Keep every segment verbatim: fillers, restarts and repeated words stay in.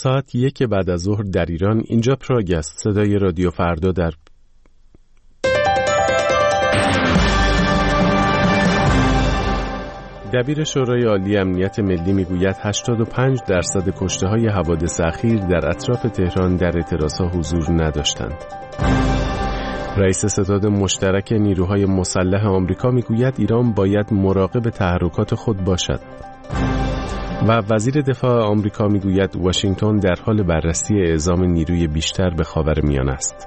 ساعت یک بعد از ظهر در ایران. اینجا پراگ است. صدای رادیو فردا در دبیر شورای عالی امنیت ملی میگوید هشتاد و پنج درصد کشته‌های حوادث اخیر در اطراف تهران در اعتراضها حضور نداشتند. رئیس ستاد مشترک نیروهای مسلح آمریکا میگوید ایران باید مراقب تحرکات خود باشد. و وزیر دفاع آمریکا میگوید واشنگتن در حال بررسی اعزام نیروی بیشتر به خاورمیانه است.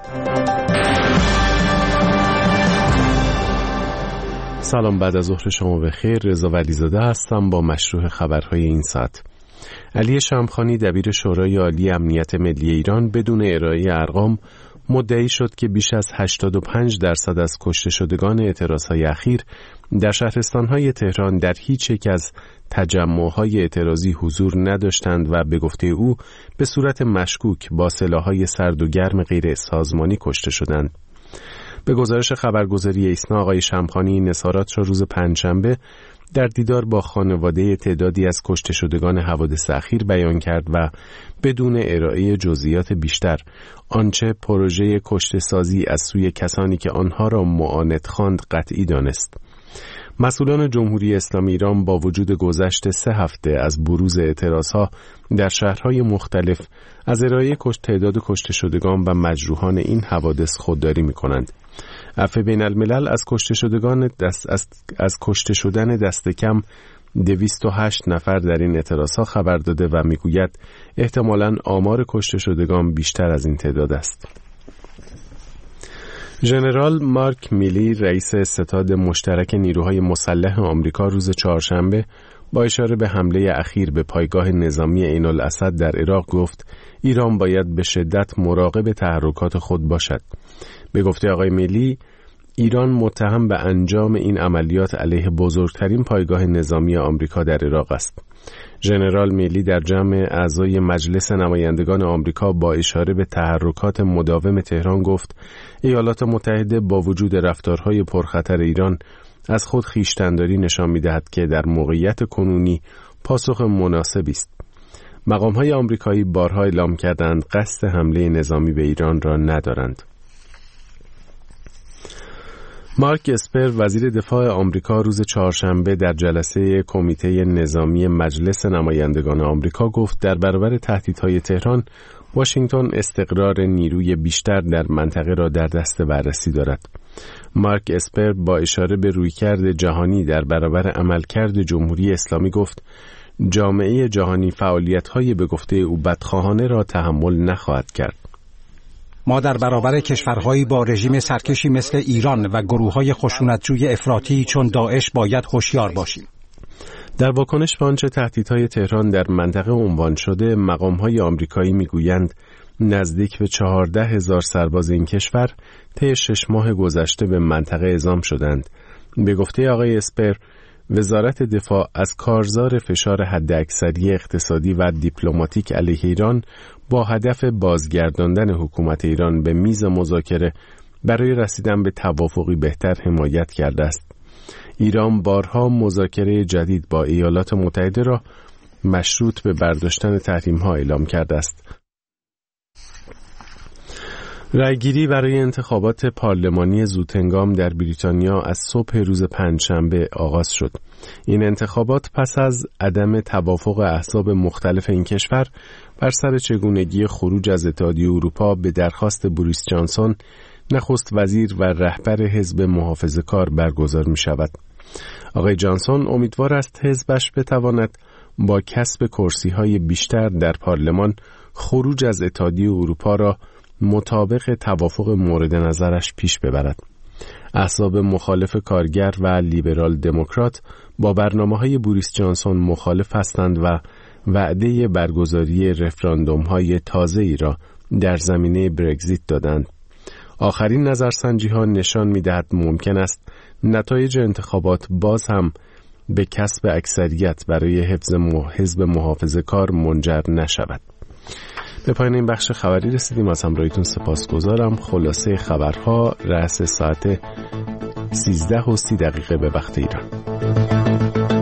سلام، بعد از ظهر شما بخیر. رضا ولیزاده هستم با مشروع خبرهای این ساعت. علی شمخانی دبیر شورای عالی امنیت ملی ایران بدون ارائه ارقام مدعی شد که بیش از هشتاد و پنج درصد از کشته شدگان اعتراضهای اخیر در شهرستانهای تهران در هیچ یک از تجمعهای اعتراضی حضور نداشتند و به گفته او به صورت مشکوک با سلاح‌های سرد و گرم غیر سازمانی کشته شدند. به گزارش خبرگزاری ایسنا آقای شمخانی این اظهارات را روز پنجشنبه در دیدار با خانواده تعدادی از کشته شدگان حوادث اخیر بیان کرد و بدون ارائه جزئیات بیشتر آنچه پروژه کشته سازی از سوی کسانی که آنها را معاند خواند قطعی دانست. مسئولان جمهوری اسلامی ایران با وجود گذشت سه هفته از بروز اعتراضها در شهرهای مختلف از ارائه تعداد کشته شدگان و مجروحان این حوادث خودداری می‌کنند. عفو بین الملل از کشته شدگان دست از, از کشته شدن دست کم دویست و هشت نفر در این اعتراضها خبر داده و میگوید احتمالاً آمار کشته شدگان بیشتر از این تعداد است. ژنرال مارک میلی رئیس ستاد مشترک نیروهای مسلح آمریکا روز چهارشنبه با اشاره به حمله اخیر به پایگاه نظامی عین الاسد در عراق گفت ایران باید به شدت مراقب تحرکات خود باشد. به گفته آقای میلی ایران متهم به انجام این عملیات علیه بزرگترین پایگاه نظامی آمریکا در عراق است. ژنرال میلی در جمع اعضای مجلس نمایندگان آمریکا با اشاره به تحرکات مداوم تهران گفت ایالات متحده با وجود رفتارهای پرخطر ایران از خود خویشتن‌داری نشان می‌دهد که در موقعیت کنونی پاسخ مناسبی است. مقام‌های آمریکایی بارها اعلام کردند قصد حمله نظامی به ایران را ندارند. مارک اسپر وزیر دفاع آمریکا روز چهارشنبه در جلسه کمیته نظامی مجلس نمایندگان آمریکا گفت در برابر تهدیدهای تهران واشنگتن استقرار نیروی بیشتر در منطقه را در دست بررسی دارد. مارک اسپر با اشاره به رویکرد جهانی در برابر عملکرد جمهوری اسلامی گفت جامعه جهانی فعالیت‌های به گفته او بدخواهانه را تحمل نخواهد کرد. ما در برابر کشورهایی با رژیم سرکشی مثل ایران و گروه‌های خشونتجوی افراطی چون داعش باید هوشیار باشیم. در واکنش به آنچه تهدیدهای تهران در منطقه عنوان شده، مقام‌های آمریکایی می‌گویند نزدیک به چهارده هزار سرباز این کشور طی شش ماه گذشته به منطقه اعزام شدند. به گفته آقای اسپر، وزارت دفاع از کارزار فشار حداکثری اقتصادی و دیپلماتیک علیه ایران با هدف بازگرداندن حکومت ایران به میز مذاکره برای رسیدن به توافقی بهتر حمایت کرده است. ایران بارها مذاکره جدید با ایالات متحده را مشروط به برداشتن تحریم‌ها اعلام کرده است. رأیگیری برای انتخابات پارلمانی زودهنگام در بریتانیا از صبح روز پنجشنبه آغاز شد. این انتخابات پس از عدم توافق احزاب مختلف این کشور بر سر چگونگی خروج از اتحادیه اروپا به درخواست بوریس جانسون نخست وزیر و رهبر حزب محافظه‌کار برگزار می شود. آقای جانسون امیدوار است حزبش بتواند با کسب کرسی‌های بیشتر در پارلمان خروج از اتحادیه اروپا را مطابق توافق مورد نظرش پیش ببرد. احزاب مخالف کارگر و لیبرال دموکرات با برنامه‌های بوریس جانسون مخالف هستند و وعده برگزاری رفراندوم‌های تازه‌ای را در زمینه برگزیت دادند. آخرین نظرسنجی‌ها نشان می‌دهد ممکن است نتایج انتخابات باز هم به کسب اکثریت برای حفظ حزب محافظه‌کار منجر نشود. به پایان این بخش خبری رسیدیم. از همراهیتون سپاسگزارم. خلاصه خبرها رأس ساعت سیزده و سی دقیقه به وقت ایران.